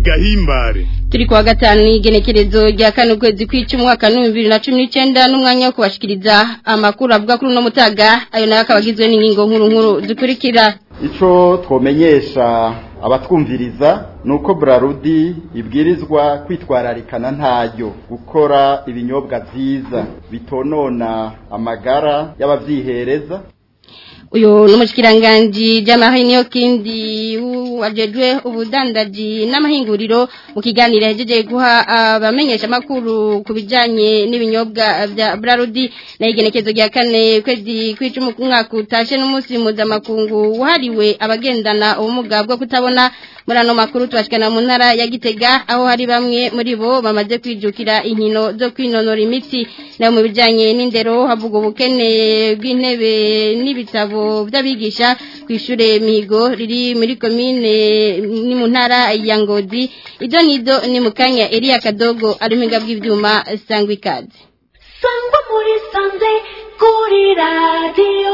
gahimbare. Turi kuwa gatanu igenekerezo rya kane ukwezi kw'icumi mwaka 2019 n'umwanya wo kubashikiriza amakuru avuga kuri no mutaga ayo nayo akabagizwe n'ingingo nkuru zikurikira. Ico twomenyesha abatwumviriza nuko Brarudi ibwirizwa kwitwararikana ntayo gukora ibinyobwa vyiza bitonona amagara y'abavyihereza. Uyo n'umushikiranganje Jamahiniyo kindi wajejwe ubudandaji n'amahinguriro mu kiganiro hejeje guha abamenyesha makuru kubijanye n'ibinyobwa vya Brarudi na igenekezo rya kane kwezi kw'icumi mwaka utashe n'umunsi mpuzamakungu wahariwe abagendana ubumuga bwo kutabona. Murano makuru tubashikana mu ntara ya Gitega aho hari bamwe muri bo bamaze kwijukira inkino zo kwinonora imitsi na mu bijanye n'indero havuga ubukene bw'intebe n'ibitabo by'abigisha kwishure Mihigo riri muri commune ni mu ntara ya Ngozi. Izo nizo ni mukanya Elia Kadogo aruminga bw'ivyuma sangwikazi sangwa muri sanze kuri radio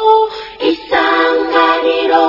Isanganiro.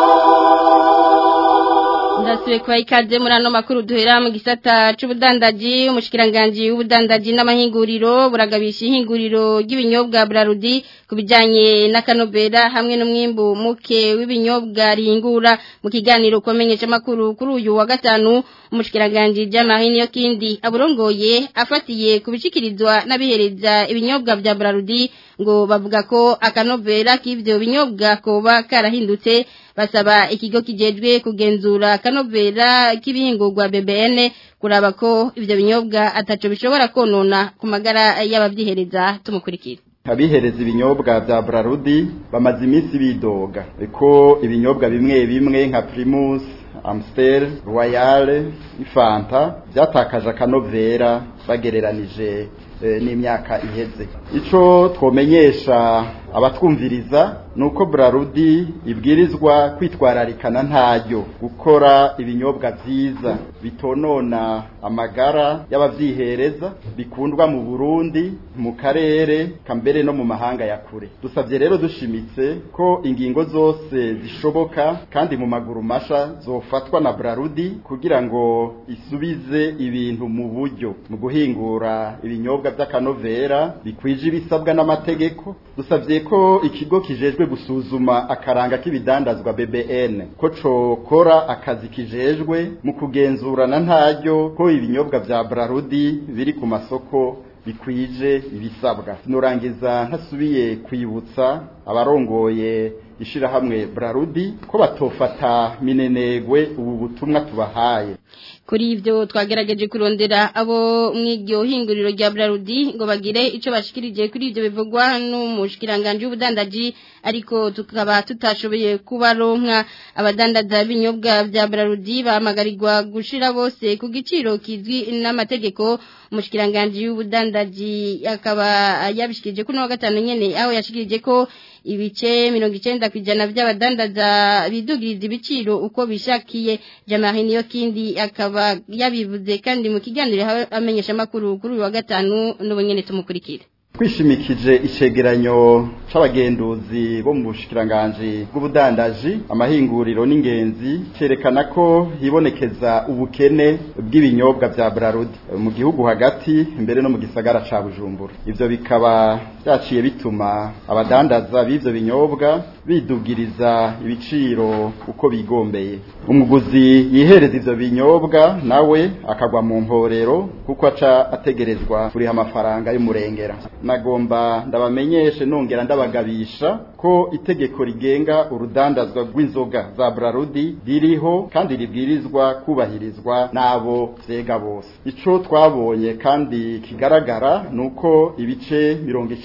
Ndasuye kwa ikaze murano makuru duhera mu gisata c'ubudandaji. Umushikiranganje w'ubudandaji n'amahinguriro buragabisha ihinguriro ry'ibinyobwa Brarudi kubijanye n'akanovera hamwe n'umwimbu muke w'ibinyobwa rihingura. Mu kiganiro komenyesha makuru kuri uyu wa gatanu umushikiranganje Jamahiniyo kindi aburongoye afatiye kubishikirizwa n'abihereza ibinyobwa vya Brarudi ngo bavuga ko akanovera k'ivyo binyobwa koba karahindutse. Basaba ikigo kijejwe kugenzura akanovera k'ibihingurwa BBN kuraba ko ivyo binyobwa ataco bishobora konona ku magara y'abavyihereza. Tumukurikira. Abihereza ibinyobwa vya Brarudi bamaze iminsi bidoga ko ibinyobwa bimwe nka Primus, Amstel, Royal, Fanta byatakaje akanovera bagereranije n'imyaka iheze. Ico twomenyesha abatwumviriza nuko Brarudi ibwirizwa kwitwararikana ntayo gukora ibinyobwa vyiza bitonona amagara y'abavyihereza bikundwa mu Burundi, mu karere kambere no mu mahanga ya kure. Dusavye rero dushimitse ko ingingo zose zishoboka kandi mu maguru masha zofatwa na Brarudi kugira ngo isubize ibintu mu buryo mu guhingura ibinyobwa vy'akanovera bikwije ibisabwa n'amategeko. Dusavye ko ikigo kijejwe gusuzuma akaranga k'ibidandazwa BBN ko cokora akazi kijejwe mu kugenzurana ntaryo ko ibinyobwa vya Brarudi biri ku masoko bikwije ibisabwa. Nurangiza ntasubiye kwibutsa abarongoye ishirahamwe Brarudi ko batofata minenegwe ubu butumwa tubahaye. Kuri ivyo twagerageje kurondera abo mw'iryo hinguriro rya Brarudi ngo bagire ico bashikirije kuri ivyo bivugwa n'umushikiranganje w'ubudandaji ariko tukaba tutashoboye kubaronka. Abadandaza b'ibinyobwa vya Brarudi bahamagarirwa gushira bose ku giciro kizwi n'amategeko. Umushikiranganje w'ubudandaji akaba yabishikirije kuno wa gatanu nyene aho yashikirije ko ibice 90% by'abadandaza bidugiriza ibiciro uko bishakiye. Jamahiniyo kindi akaba yabivuze kandi mu kiganiro amenyesha makuru kuri uyu wa gatanu n'ubunyene tumukurikira. Twishimikije icegeranyo c'abagenduzi bo mu bushikiranganje bw'ubudandaji amahinguriro n'ingenzi cerekana ko hibonekeza ubukene bw'ibinyobwa vya Brarudi mu gihugu hagati mbere no mu gisagara ca Bujumbura. Ivyo bikaba byaciye bituma abadandaza b'ivyo binyobwa bidugiriza ibiciro uko bigombeye. Umuguzi yihereza ivyo binyobwa nawe akagwa mu mporero kuko aca ategerezwa kuriha amafaranga y'umurengera. Nagomba ndabamenyeshe nongera ndabagabisha ko itegeko rigenga urudandazwa rw'inzoga za Brarudi ririho kandi ribwirizwa kubahirizwa nabo vyega bose. Ico twabonye kandi kigaragara nuko ibice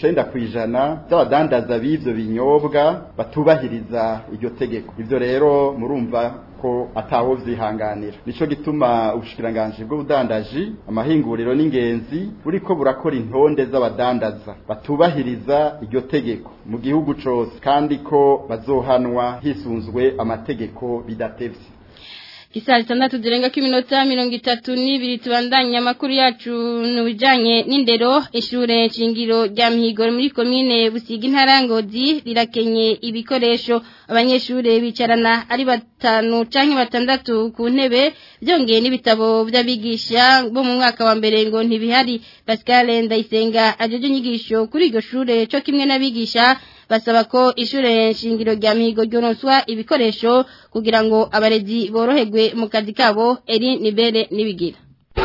90% by'abadandaza b'ivyo binyobwa batubahiriza iryo tegeko. Ivyo rero murumva ko atawo vyihanganira. Nico gituma ubushikiranganje bw'ubudandaji amahinguriro n'ingenzi buriko burakora intonde z'abadandaza batubahiriza iryo tegeko mu gihugu cose kandi ko bazohanwa hisunzwe amategeko bidatevye. Isaha 6 zirenga k'iminota 32 tubandanya makuru yacu nubijanye n'indero ishure shingiro rya Mihigo muri commune Busiga intara Ngozi rirakenye ibikoresho abanyeshure bicarana ari batanu canke batandatu ku ntebe byongeye n'ibitabo by'abigisha bo mu mwaka wa mbere ngo ntibihari. Pascal Ndayisenga ajeje inyigisho kuri iryo shure cyo kimwe n'abigisha basaba ko ishure shingiro rya Mihigo ryoronswa ibikoresho kugira ngo abarezi boroherwe mu kazi kabo. Eri Nibere nibigira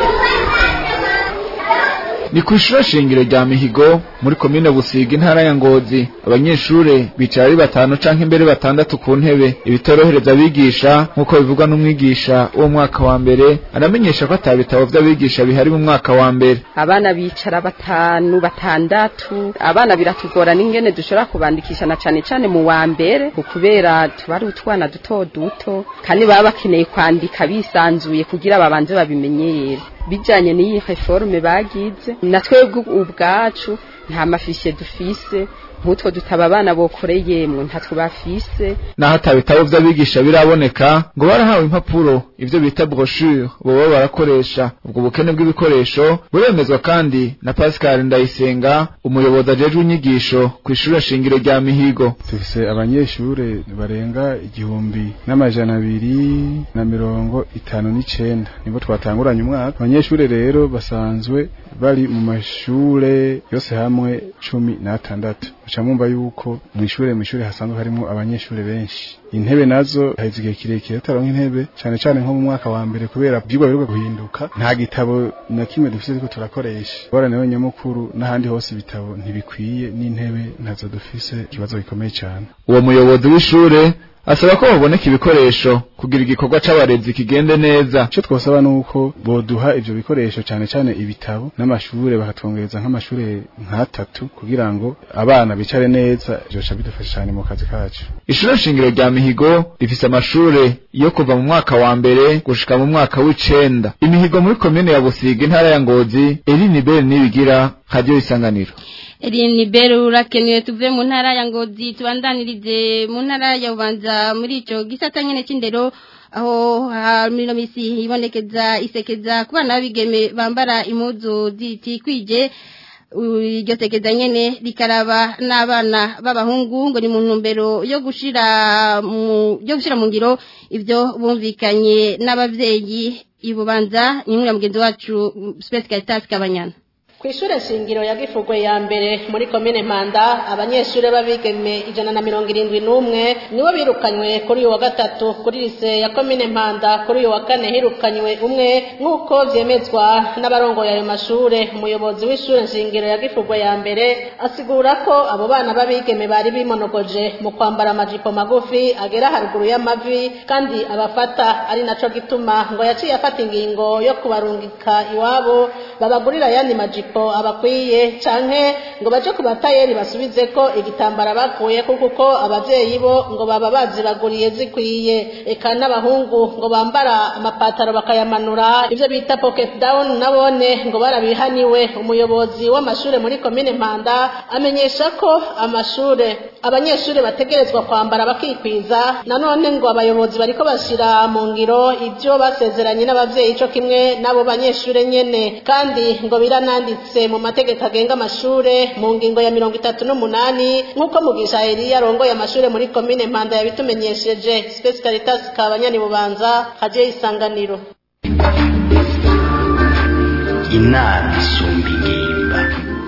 ni kw'ishure shingiro rya Mihigo muri komine Busiga intara ya Ngozi abanyeshure bicara ari batanu canke imbere batandatu ku ntebe ibitorohereza abigisha nkuko bivugwa n'umwigisha wo mwaka wa mbere aramenyesha ko atabitabo by'abigisha bihari mu mwaka wa mbere. Abana bicara batanu batandatu abana biratugora n'ingene dushobora kubandikisha na cane mu wa mbere kubera tubari utwana duto kandi baba bakeneye kwandika bisanzuye kugira babanze babimenyere bijanye n'iyi reforme bagize natwebwe ubwacu nta mafishe dufise nk'utwo dutaba abana bokoreye mu ntatwo bafise naho atabitabo by'abigisha biraboneka ngo barahawe impapuro ivyo bita brochure bobo barakoresha ubwo bukene bw'ibikoresho buremezwa kandi na Pascal Ndayisenga umuyobozi ajeje inyigisho kw'ishure shingiro rya Mihigo. Tufise abanyeshure barenga 1259 nibo twatanguranye umwaka. Abanyeshure rero basanzwe bari mu mashure yose hamwe 16 ucamumva yuko mu ishure hasanzwe harimo abanyeshure benshi. Intebe nazo hazigiye kirekire taronka intebe cyane nko mu mwaka wa mbere kubera byigwa biruka guhinduka nta gitabo na kimwe dufite ariko turakoresha borane yo nyamukuru n'ahandi hose ibitabo ntibikwiye n'intebe nazo dufise kibazo gikomeye cyane. Uwo muyobozi w'ishure asaba ko baboneka ibikoresho kugira igikorwa c'abarezi kigende neza. Cyo twosaba nuko boduha ivyo bikoresho cyane ibitabo n'amashure bakatwongereza nk'amashure nk'atatu kugira ngo abana bicare neza byoca bidufasha cyane mu kazi kacu. Ishure shingiro rya Mihigo rifise amashure yo kuva mu mwaka wa mbere gushika mu mwaka w'icenda. Imihigo muri commune ya Busiga intara ya Ngozi. Eri Nibere nibigira Radio Isanganiro. Erini Beru urakenewe tuve mu ntara ya Ngozi tubandanirize mu ntara ya Bubanza muri ico gisata nyene c'indero aho muri no misi ibonekeza isekeza ku bana bigeme bambara impuzu zitikwije iryo sekeza nyene rikaraba n'abana b'abahungu ngo ni mu ntumbero yo gushira mu ngiro ivyo bumvikanye n'abavyeyi ibubanza ni nkuru mugenzi wacu Space Caritas Kabanyana. Kw'ishure shingiro ya Gifugwe ya mbere muri komine Mpanda abanyeshure babigeme 171 nibo birukanywe kuri uyu wa gatatu kuri lise ya komine Mpanda. Kuri uyu wa kane hirukanywe umwe nk'uko vyemezwa n'abarongoye ayo mashure. Umuyobozi w'ishure shingiro ya Gifugwe ya mbere asigura ko abo bana babigeme bari bimonogoje mu kwambara amajipo magufi agera haruguru y'amavi kandi abafata ari naco gituma ngo yaciye afata ingingo yo kubarungika iwabo babagurira yani majipo abakwiye canke ngo baje kubatayeri basubize ko igitambara bakuye kuko abavyeyi bo ngo baba bazibaguriye zikwiye. Eka n'abahungu ngo bambara amapataro bakayamanura ivyo bita pocket down nabone ngo barabihaniwe. Umuyobozi w'amashure muri komine Mpanda amenyesha ko abanyeshure bategerezwa kwambara bakikwiza. Nanone ngo abayobozi bariko bashira mu ngiro ivyo basezeranye n'abavyeyi co kimwe nabo banyeshure nyene kandi ngo birananditse mu mategeko agenga amashure mu ngingo ya 38 nkuko Mugisha Elia arongoye amashure muri komine Mpanda yabitumenyesheje. Space Caritas Kabanyani Bubanza haje Isanganiro. Inama isumba ingimba.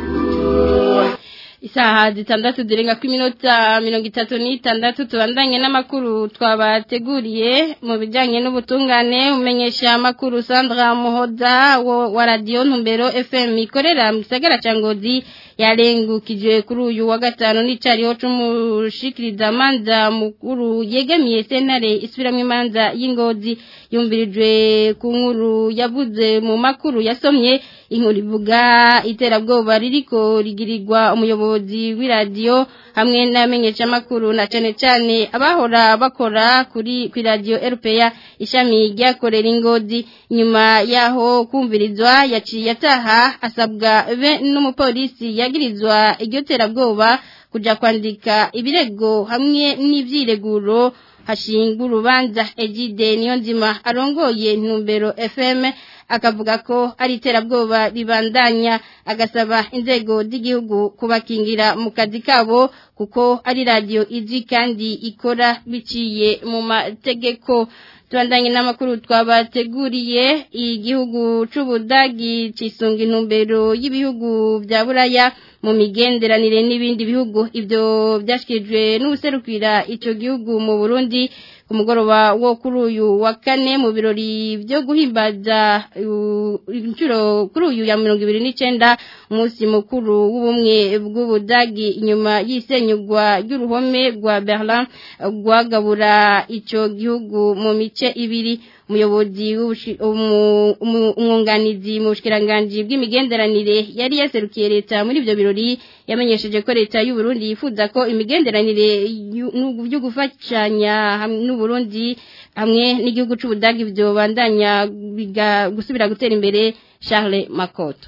Isaha 6 zirenga ku minota 36 tubandanye n'amakuru twabateguriye mu bijanye n'ubutungane. Umenyesha makuru Sandra Muhoza wa Radio Ntumbero FM ikorera mu gisagara ca Ngozi yarengukije kuri uyu wa gatano n'icariho c'umushikiriza manza mukuru yegamiye sentare isubiramwe imanza y'Ingozi. Yumvirijwe ku nkuru yavuze mu makuru yasomye inkuru ivuga iterabwoba ririko rigirirwa umuyobozi w'iradio hamwe n'amenyesha makuru na cane abahora bakora kuri radio RPA ishami ryakorera Ingozi. Nyuma yaho kumvirizwa yaciye ataha asabwa be n'umupolisi yagirizwa iryo terabwoba kuja kwandika ibirego hamwe n'ivyireguro hashinga urubanza Egide Niyonzima arongoye Ntumbero FM akavuga ko ari iterabwoba ribandanya agasaba inzego z'igihugu kubakingira mu kazi kabo kuko ari radio izi kandi ikora biciye mu mategeko. Tuandanye n'amakuru twabateguriye igihugu c'Ubudagi cisunga intumbero y'ibihugu vya Buraya mu migenderanire n'ibindi bihugu. Ivyo byashikijwe n'ubuserukira ico gihugu mu Burundi ku mugoroba wo kuri uyu wa kane mu birori byo guhimbaza inshuro kuri uyu ya 29 umunsi mukuru w'ubumwe bw'Ubudagi inyuma y'isenyugwa ry'uruhome rwa Berlin rwagabura ico gihugu mu mice ibiri. Umuyobozi umwunganizi mu bushikiranganje bw'imigenderanire yari yaserukiye leta muri ivyo birori yamenyesheje ko leta y'u Burundi yifuza ko imigenderanire y'u gufashanya n'u Burundi hamwe n'igihugu c'Ubudagi byo bandanya gusubira gutera imbere. Charles Makoto.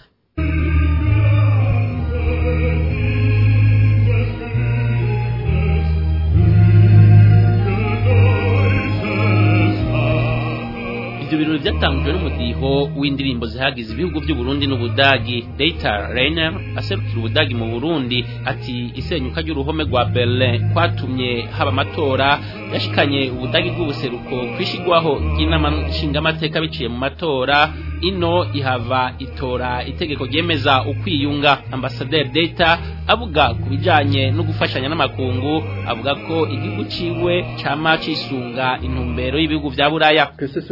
Ibyo birori byatangujwe n'umudiho w'indirimbo zihagize ibihugu by'u Burundi n'Ubudagi. Dieter Reiner aserukira Ubudagi mu Burundi ati isenyuka ry'uruhome rwa Berlin kwatumye haba amatora yashikanye Ubudagi bw'ubuseruko kwishigwaho y'inama nshingamateka biciye mu matora. Ino ihava itora itegeko ryemeza ukwiyunga. Ambassadeur Dieter avuga kubijanye no gufashanya n'amakungu avuga ko igihugu ciwe cama cisunga intumbero y'ibihugu vya Buraya.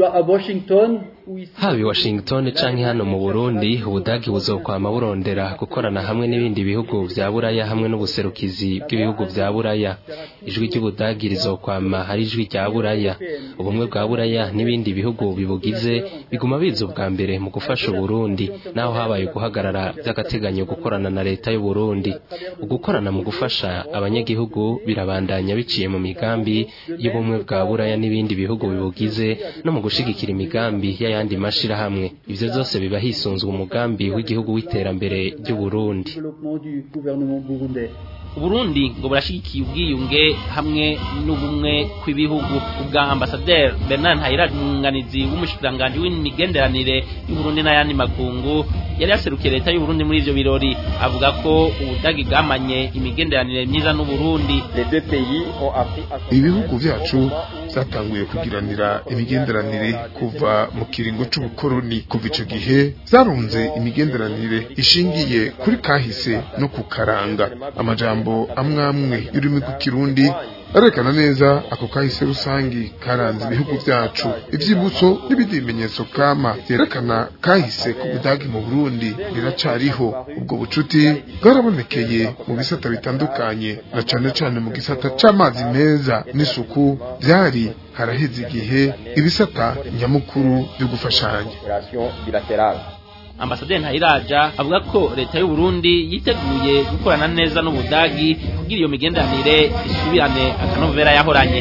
Haba Washington canke hano mu Burundi Ubudagi buzokwama burondera gukorana hamwe n'ibindi bihugu vya Buraya hamwe n'ubuserukizi bw'ibihugu vya Buraya. Ijwi ry'Ubudagi rizokwama hari ijwi rya Buraya. Ubumwe bwa Buraya n'ibindi bihugu bibugize biguma biza ubwa mbere mu gufasha Burundi naho habaye guhagarara by'agateganyo gukorana na leta y'u Burundi. Ugukorana mu gufasha abanyagihugu birabandanya biciye mu migambi y'ubumwe bwa Buraya n'ibindi bihugu bibugize no mu gushigikira imigambi y'ayandi mashira hamwe. Ivyo zose biba hisunzwe umugambi w'igihugu w'iterambere ry'u Burundi. Burundi ngo burashigikiye ubwiyunge hamwe n'ubumwe kw'ibihugu. Ubwa Ambassadeur Bernard Ntayiramunganizi w'umushikiranganje w'imigenderanire y'u Burundi n'ayandi makungu yari yaserukiye leta y'u Burundi muri ivyo birori avuga ko Ubudagi bwamanye imigenderanire myiza n'u Burundi. Ibihugu vyacu zatanguye kugiranira imigenderanire kuva mu kiringo c'ubukoroni. Kuva ico gihe zarunze imigenderanire ishingiye kuri kahise no kukaranga. Amajambo amwamwe y'ururimi rw'ikirundi arekana neza ako kahise rusangi karanze ibihugu vyacu. Ivyibutso n'ibindi bimenyetso kama vyerekana kahise ku Budagi mu Burundi biracariho. Ubwo bucuti bwarabonekeye mu bisata bitandukanye na cane cane mu gisata c'amazi meza n'isuku. Vyari haraheze igihe ibisata nyamukuru byo gufashanya. Ambassadeur Ntayiraja avuga ko leta y'u Burundi yiteguye gukorana neza n'Ubudagi kugira iyo migenderanire isubirane akanovera yahoranye.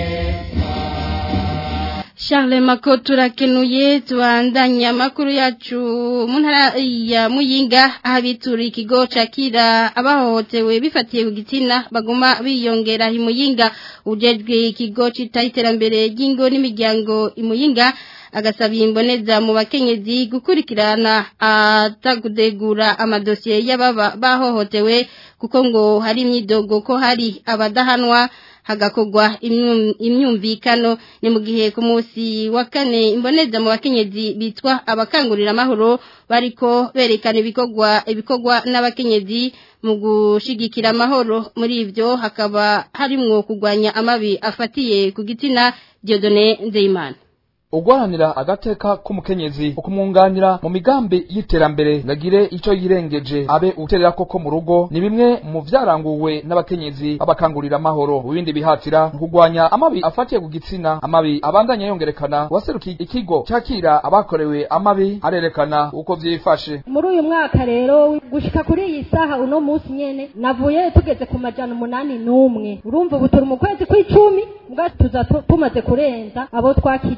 Charles Makoto turakenuye tubandanya makuru yacu mu ntara ya Muyinga ahabitura ikigo cakira abahohotewe bifatiye ku gitsina baguma biyongera i Muyinga. Ujejwe ikigo citaiterambere ry'ingo n'imiryango i Muyinga agasaba imboneza mu bakenyezi gukurikirana atagudegura amadosiye y'ababa bahohotewe kuko ngo hari imyidogo ko hari abadahanwa hagakogwa imyumvikano. Ni mu gihe ku munsi wa kane imboneza mu bakenyezi bitwa abakangurira amahoro bariko berekana ibikogwa n'abakenyezi mu gushigikira amahoro. Muri ivyo hakaba harimwo kugwanya amabi afatiye ku gitsina. Dieudonné Nzeyimana ugwaranira agateka k'umukenyezi ukumwunganira mu migambi y'iterambere nagire ico yirengeje abe uterera koko mu rugo ni bimwe mu vyaranguwe n'abakenyezi abakangurira amahoro. Ubindi bihatira kugwanya amabi afatiye ku gitsina. Amabi abandanya yongerekana. Waserukiye ikigo cakira abakorewe amabi arerekana uko vyifashe muri uyu mwaka. Rero gushika kuri iyi saha uno munsi nyene navuye tugeze ku majana 81. Urumva ubu turi mu kwezi kw'icumi mbwa tuza tumaze kurenza abo twakiriye mu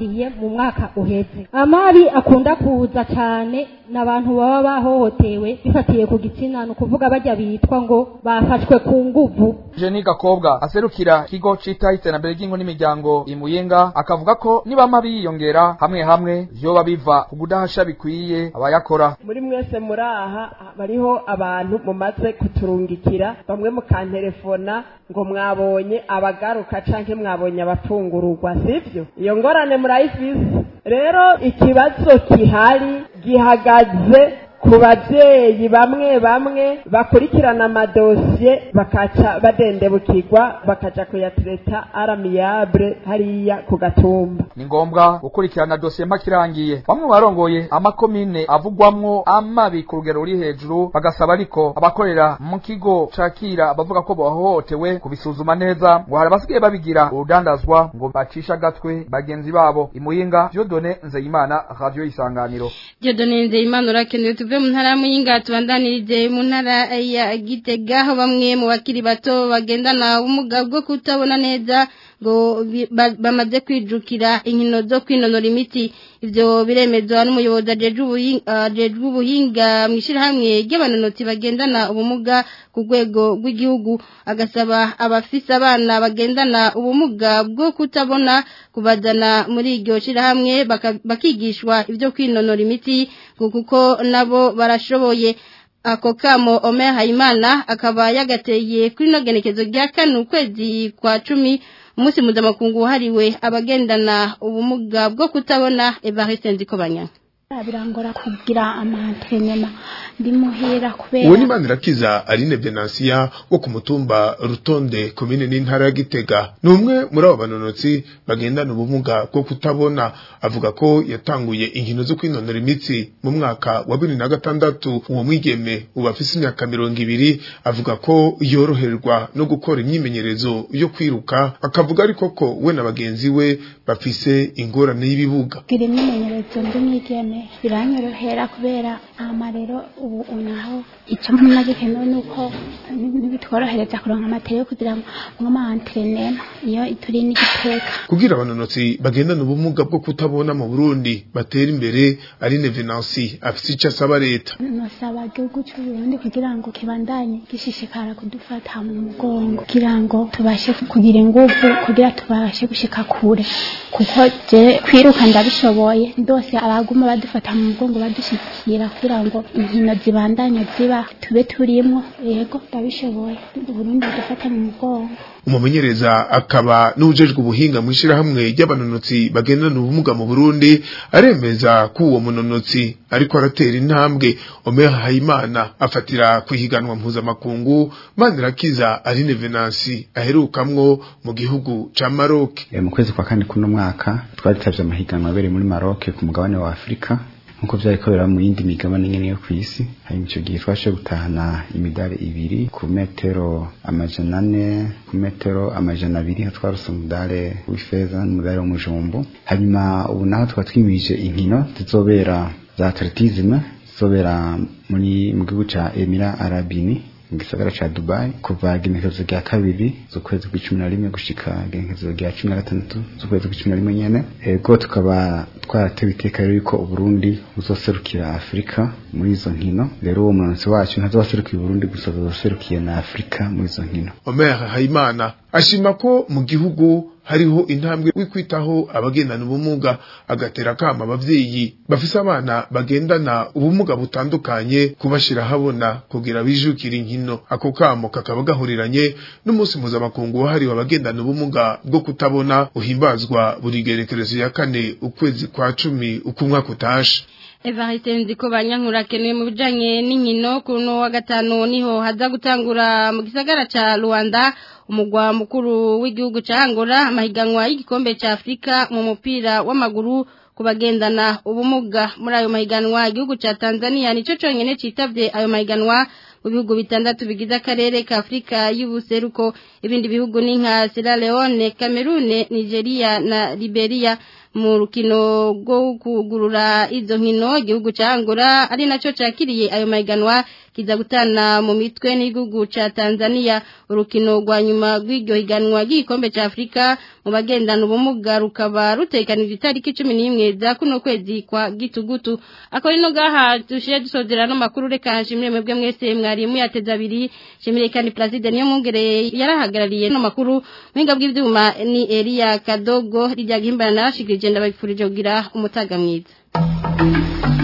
mu mwaka uheze. Amabi akunda kuza cyane n'abantu baba bahohotewe bifatiye ku gitsina, no kuvuga bajya bitwa ngo bafashwe ku nguvu. Jenny Gakobwa aserukira kigo cita iterambere ry'ingo n'imiryango imuyinga akavuga ko niba amabi yiyongera hamwe hamwe vyoba biva kugudahasha bikwiye abayakora. Muri mwese muraha bariho abantu mumaze kuturungikira, bamwe mukantelefona ngo mwabonye abagaruka canke mwabonye abafungururwa, sivyo? Iyo ngorane murayifise. Rero ikibazo kihari gihagaze ku bavyeyi bamwe bamwe bakurikirana amadosiye bakaca badendebukirwa bakaja kuyatreta aramiyable hariya ku gatumba. Ni ngombwa gukurikirana dosiye mpakirangiye. Bamwe barongoye amakomine avugwamwo amabi ku rugero ruri hejuru bagasaba ariko abakorera mu kigo cakira abavuga ko bahohotewe kubisuzuma neza ngo hari abasigaye babigira urudandazwa ngo bacisha agatwe bagenzi babo. Imuyinga, Dieudonné Nzeyimana, Radio Isanganiro. Dieudonné Nzeyimana urakenewe tuve mu ntara muyinga tubandanirije mu ntara ya Gitega aho bamwe mu bakiri bato bagendana ubumuga bwo kutabona neza ngo bamaze kwijukira inkino zo kwinonora imiti. Ivyo biremezwa n'umuyobozi ajejwe ubuhinga mw'ishirahamwe ry'abanonotsi bagendana ubumuga ku rwego rw'igihugu, agasaba abafise abana bagendana ubumuga bwo kutabona kubazana muri iryo shirahamwe bakigishwa ivyo kwinonora imiti kuko nabo barashoboye. Ako kamo Omer Hayimana akaba yagateye kuri no genekezo rya kane ukwezi kwa 10 umunsi mpuzamakungu wahariwe abagendana ubumuga bwo kutabona. Evariste Nzikobanya birangora kugira amantrenema ndimuhera kubera uwo ni Manirakiza Aline Venansia wo ku mutumba Rutonde komine n'intara ya Gitega, numwe muri abo banonotsi bagendana ubumuga bwo kutabona. Avuga ko yatanguye inkino zo kwinonora imitsi mu mwaka wa 2006. uwo mwigeme ubafise imyaka 20 avuga ko yoroherwa no gukora imyimenyerezo yo kwiruka, akavuga ariko ko we na bagenzi we bafise ingorane y'ibibuga. Imyimenyerezo ndimwigeme biranyorohera kubera amarero ubu unaho icyo munaje keno nuko bitworohereza kuronka amatere kugira ngo amantrenema iyo ituri n'igiteka. Kugira abanonotsi bagendana ubumuga bwo kutabona mu Burundi batera imbere, Aline Venansi afise icyo asaba leta. Nosaba igihugu cy'u Burundi kugira ngo kibandanye gishishikara kudufata mu mugongo kugira ngo tubashe kugira ingufu kugira tubashe gushika kure, kuko je kwiruka ndabishoboye ndose abaguma badufata mu mugongo badushikira kugira ngo inkino zibandanye ziba tube turimo. Yego ndabishoboye, Burundi dufata mu mugongo. Umumenyereza akaba n'ujejwe ubuhinga mu ishirahamwe ry'abanonotsi bagendana ubumuga mu Burundi aremeza ko uwo munonotsi ariko aratera intambwe. Omer Hayimana afatira kwihiganwa mpuzamakungu Manirakiza Aline Venansi aherukamwo mu gihugu ca Maroc. Mu kwezi kwa kane kuno mwaka twaritavye amahiganwa abere muri Maroc ku mugabane wa Afrika, nkuko byarikorera mu yindi migabane nyene yo kwisi. Hari ico gihe twashe gutahana imidari 2 ku metero 400, ku metero 200 hatwarose umudare w'ifeza n'umudare w'umujumbu. Hanyuma ubu naho twatwimije inkino zizobera za atletisme zizobera muri mu gihugu ca Emira Arabini mu gisagara ca Dubai kuva genekezo rya 2 z'ukwezi kwa 11 gushika genekezo rya 16 z'ukwezi kwa 11 nyene. Ego tukaba twaratewe iteka rero yuko Burundi buzoserukira Afrika muri izo nkino. Rero uwo mwansi wacu ntazoserukira Burundi gusa, azoserukiye na Afrika muri izo nkino. Omer Hayimana ashima ko mu gihugu hariho intambwe wikwitaho abagendana ubumuga, agatera kama abavyeyi bafise abana bagendana ubumuga butandukanye kubashira habona kugira bijukira inkino. Ako kamo kakaba gahuriranye n'umunsi mpuzamakungu wahariwe abagendana ubumuga bwo kutabona uhimbazwa buri gerekerezo ya 4 ukwezi kwa 10 ukumwaka utashe. Evariste Nzikobanya nkurakenewe mu bijanye n'inkino. Kuno wa gatanu niho haza gutangura mu gisagara ca Luanda umugwa mukuru w'igihugu ca Angola amahiganwa y'igikombe ca Afrika mu mupira w'amaguru kubagendana ubumuga. Muri ayo mahiganwa igihugu ca Tanzania nico conyene citavye ayo mahiganwa mu bihugu bitandatu bigize akarere ka Afrika y'ubuseruko. Ibindi bihugu ni nka Sierra Leone, Cameroon, Nigeria na Liberia. Mu rukino rwo kugurura izo nkino igihugu ca Angola ari naco cakiriye ayo mahiganwa kiza gutana mu mitwe n'igihugu ca Tanzania urukino rwa nyuma rw'iryo higanwa ry'igikombe ca Afrika mu bagendana ubumuga rukaba rutekanije itariki 11 za kuno kwezi kwa gitugutu akora ino gaha dushije dusozera no makuru reka nshimire mwebwe mwese mwari muyateza abiri shimire kandi president niyo mungere yarahagarariye no makuru mwinga bw'ivyuma ni Elia Kadogo rijya gimbana nashikirije ndabifurije kugira umutaga mwiza